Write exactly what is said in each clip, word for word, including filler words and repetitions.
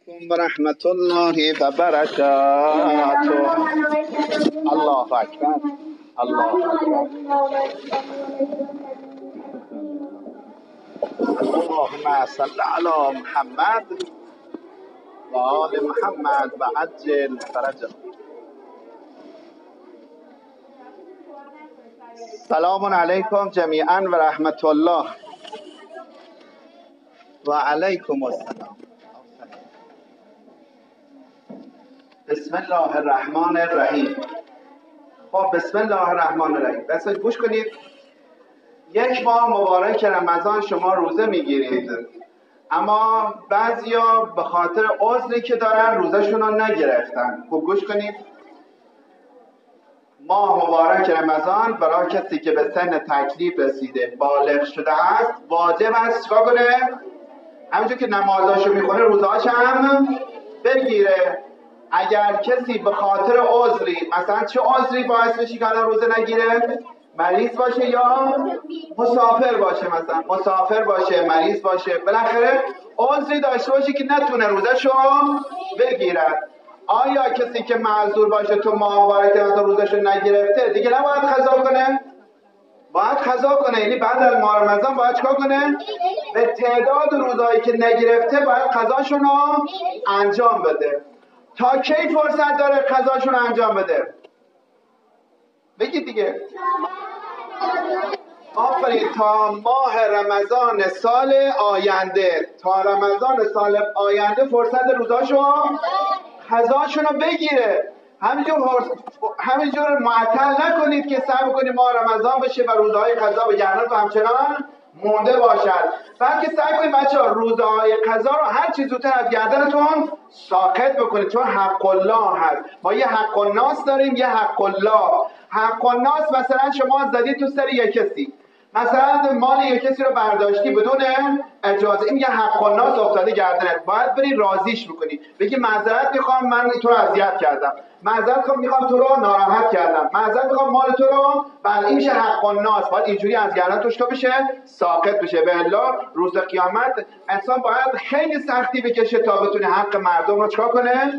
علیکم و رحمت الله و برکاته. الله اکبر. الله اکبر. اللهم صل علی محمد و آل محمد و عجل فرجهم. سلام علیکم جمیعا و رحمت الله و علیکم السلام. بسم الله الرحمن الرحیم. خب بسم الله الرحمن الرحیم. بس گوش کنید. یک ماه مبارک رمضان شما روزه میگیرید، اما بعضیا به خاطر عذری که دارن روزشون رو نگرفتن. خب گوش کنید. ماه مبارک رمضان برای کسی که به سن تکلیف رسیده، بالغ شده است، واجب است چیکار کنه؟ همونجور که نمازاشو میخونه روزهاش هم بگیره. اگر کسی به خاطر عذری، مثلا چه عذری باعث بشه که آدم روزه نگیره؟ مریض باشه یا مسافر باشه، مثلا مسافر باشه، مریض باشه، بالاخره عذری داشته باشه که نتونه روزشو بگیرد. آیا کسی که معذور باشه تو ماه مبارک رمضان روزشو نگرفته دیگه نباید قضا کنه؟ باید قضا کنه. یعنی بعد از ماه رمضان باید چیکار کنه؟ به تعداد روزایی که نگرفته باید قضاشون رو انجام بده. تا کی فرصت داره قضاشون رو انجام بده؟ بگید دیگه. آفرین. تا ماه رمضان سال آینده، تا رمضان سال آینده فرصت روزاشو قضاشون رو بگیره. همینجور همینجور معطل نکنید که صبر کنید ماه رمضان بشه و روزهای قضا به گردن تو همچنان مونده باشد. بلکه سعی کنید بچه‌ها روزهای قضا رو هر چیز زودتر از گردنتون ساقط بکنید، چون حق الله هست. ما یه حق الناس داریم، یه حق الله. حق الناس مثلا شما زدید تو سر یک کسی، مثلا مال یک کسی رو برداشتی بدون اجازه، این یه حق الناس افتاده گردنت، باید بری راضیش بکنی، بگی معذرت میخوام من تو رو اذیت کردم، معذرت میخوام تو رو ناراحت کردم، معذرت میخوام مال تو رو، بله این میشه حق الناس. باید اینجوری از گردن توش تو بشه، ساقط بشه. به الا روز قیامت انسان باید خیلی سختی بکشه تا بتونه حق مردم رو چیکار کنه؟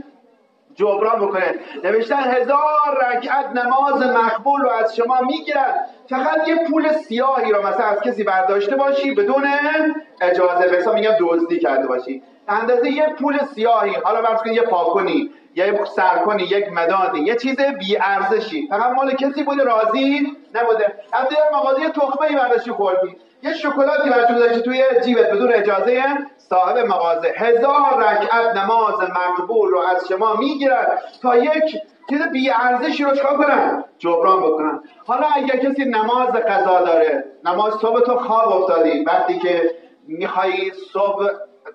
جبران بکنه. نوشتن هزار رکعت نماز مقبول رو از شما میگیرن، فقط یه پول سیاهی رو مثلا از کسی برداشته باشی بدون اجازه، مثلا میگم دزدی کرده باشی، اندازه یه پول سیاهی، حالا فرض کن یه پاکنی، یه سرکنی، یک مدادی، یه چیز بی ارزشی، فقط مال کسی بوده، راضی نبوده. از در مغازه یه تخمه‌ای برداشتی خوردی، یه شکلاتی برداشتی گذاشتی توی جیبت بدون اجازه صاحب مغازه. هزار رکعت نماز مقبول رو از شما میگیرن تا یک چیز بی ارزشی رو چکار کنن؟ جبران بکنن. حالا اگر کسی نماز قضا داره، نماز صبح تو خواب افتادی، وقتی که میخوایی صبح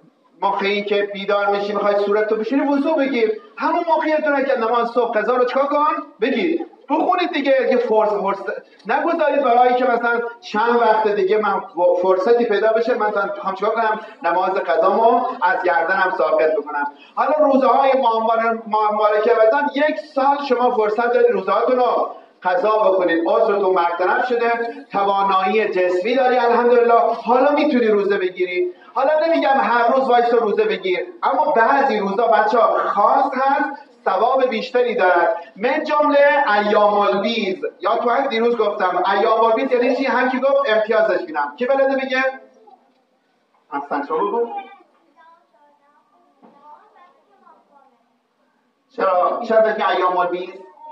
موقعی که بیدار میشی میخوای صورتتو بشوری وضو بگیر، همون موقعیتونه که نماز صبح قضا رو چکار کن؟ بگیر، بخونید دیگه. یه فرص فرص نگذارید برای که مثلا چند وقت دیگه من فرصتی پیدا بشه مثلا میخوام چیکار کنم؟ نماز قضامو از گردنم ساقط بکنم. حالا روزهای ماه مبارک رمضان یک سال شما فرصت دارید روزهاتون رو قضا بکنید. عذرتون برطرف شده، توانایی جسمی داری الحمدلله، حالا میتونی روزه بگیری. حالا نمیگم هر روز وایسا روزه بگیر، اما بعضی روزا بچه‌ها خاص هست، ثواب بیشتری دارد. من جمله ایام البیض. یا تو هم دیروز گفتم ایام البیض یعنی چی؟ هم کی گفت امتیازش میدم. کی بلده بگه؟ اصلا شما بگو. چرا چرا بگی ایام البیض؟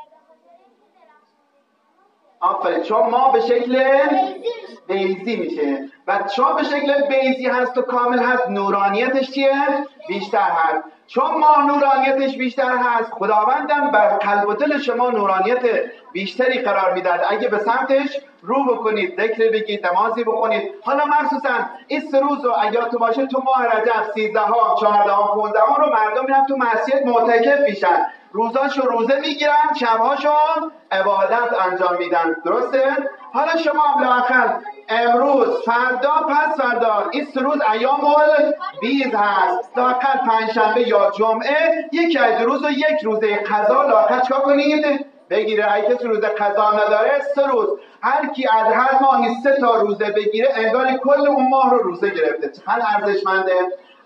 آفرین. چون ما به شکل بیضی میشه و چون به شکل بیضی هست و کامل هست، نورانیتش چیه؟ بیشتر هست. چون ما نورانیتش بیشتر هست، خداوندم بر قلب و دل شما نورانیت بیشتری قرار میداد. اگه به سمتش رو بکنید، ذکر بگید، نمازی بخونید. حالا مخصوصا این سه روز رو اگر تو باشه تو ماه رجب سیزده ها، چهارده ها، پانزده ها رو مردم میرن تو مسجد معتکف میشن، روزاشو روزه میگیرن، شبهاشو عبادت انجام میدن. درسته؟ حالا شما بالاخره امروز، فردا، پس فردا این سه روز ایام البیض هست، لااقل پنجشنبه یا جمعه یکی از روز و یک روزه قضا لااقل چیکار کنید؟ بگیره. اگه کسی روزه قضا نداره سه روز، هر کی از هر ماهی سه تا روزه بگیره انگار کل اون ماه رو روزه گرفته. چقدر ارزشمنده.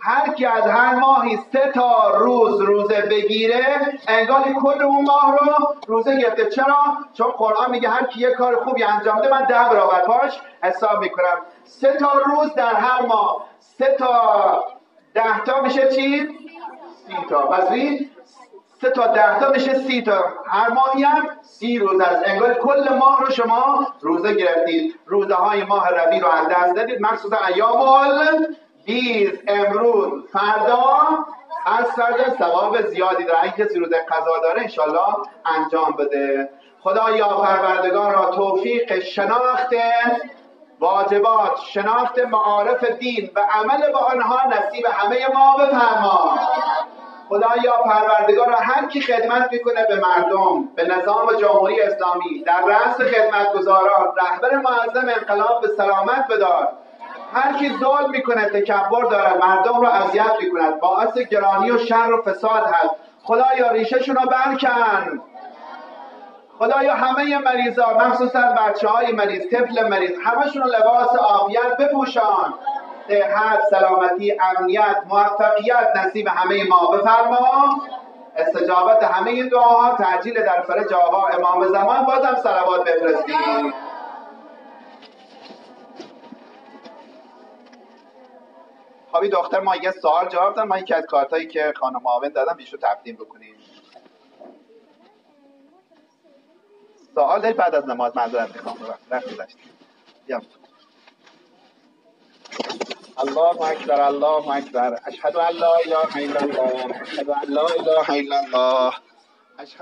هر کی از هر ماهی سه تا روز روزه بگیره انگار کل اون ماه رو روزه گرفته. چرا؟ چون قرآن میگه هر کی یه کار خوبی انجام ده من ده برابر پاش حساب میکنم. سه تا روز در هر ماه، سه تا ده تا میشه چی؟ سی تا. پس سه تا ده تا میشه سی تا. هر ماهی هم سی روز است. انگار کل ماه رو شما روزه گرفتید. روزه های ماه ربیع رو از دست دادید، مخصوصا ایام البیض. امروز فردا از فردا ثواب زیادی داره. اگه کسی روزه قضا داره انشالله انجام بده. خدایا پروردگار را توفیق شناخت واجبات، شناخت معارف دین و عمل با آنها نصیب همه ما بفرما. خدایا پروردگار را هر کی خدمت میکنه به مردم، به نظام جمهوری اسلامی، در رأس خدمتگزاران، رهبر معظم انقلاب به سلامت بدار. هر کی ظلم میکنه، تکبر داره، مردم را اذیت میکنه، باعث گرانی و شر و فساد هست، خدایا ریشه‌شون رو برکن. خدایا همه مریضا، مخصوصا بچه‌های مریض، طفل مریض، همشون لباس عافیت بپوشان. صحت، سلامتی، امنیت، موفقیت نصیب همه ما بفرما. استجابت همه این دعاها، تعجیل در فرج آقا امام زمان. بازم صلوات بفرستید. خب دختر ما یه سوال جواب دادم. ما یکی از کارتایی که خانم معاون دادم بیشو تقدیم بکنیم. سوال دارید بعد از نماز؟ معذرت میخوام وقت گذشت. بیا. الله اکبر، الله اکبر، اشهد ان لا اله الا الله، اشهد ان لا اله الا الله.